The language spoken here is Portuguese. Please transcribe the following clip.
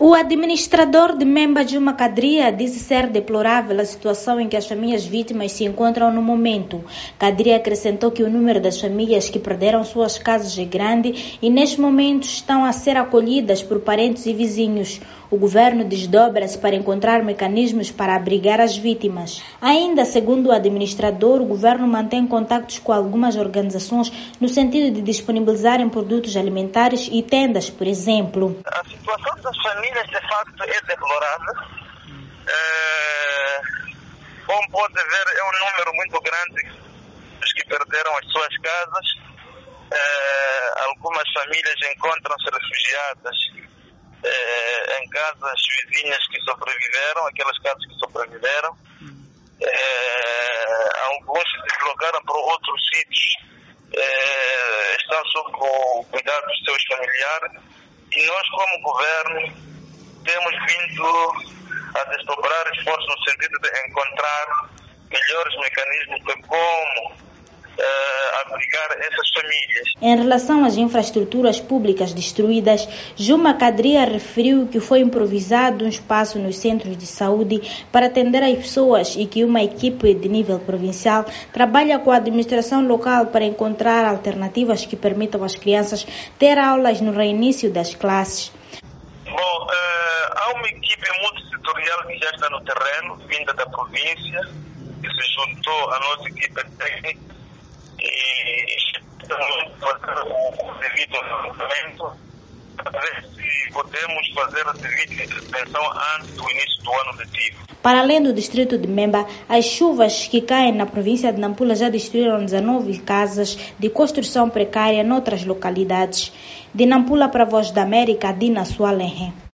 O administrador de Memba Juma Kadria disse ser deplorável a situação em que as famílias vítimas se encontram no momento. Kadria acrescentou que o número das famílias que perderam suas casas é grande e neste momento estão a ser acolhidas por parentes e vizinhos. O governo desdobra-se para encontrar mecanismos para abrigar as vítimas. Ainda, segundo o administrador, o governo mantém contactos com algumas organizações no sentido de disponibilizarem produtos alimentares e tendas, por exemplo. A situação das famílias, de facto, é deplorável. Como pode ver, é um número muito grande dos que perderam as suas casas. Algumas famílias encontram-se refugiadas em casas vizinhas que sobreviveram, aquelas casas que sobreviveram. Alguns se deslocaram para outros sítios, estão sob o cuidado dos seus familiares. E nós, como governo, temos vindo a desdobrar esforços no sentido de encontrar melhores mecanismos de como abrigar essas famílias. Em relação às infraestruturas públicas destruídas, Juma Kadria referiu que foi improvisado um espaço nos centros de saúde para atender as pessoas e que uma equipe de nível provincial trabalha com a administração local para encontrar alternativas que permitam às crianças ter aulas no reinício das classes. Bom, há uma equipe multissetorial que já está no terreno, vinda da província, que se juntou à nossa equipe técnica e estamos fazendo o devido levantamento para ver se podemos fazer a devida intervenção antes do início do ano letivo. Para além do distrito de Memba, as chuvas que caem na província de Nampula já destruíram 19 casas de construção precária noutras localidades. De Nampula para a Voz da América, Dina Sualenhe.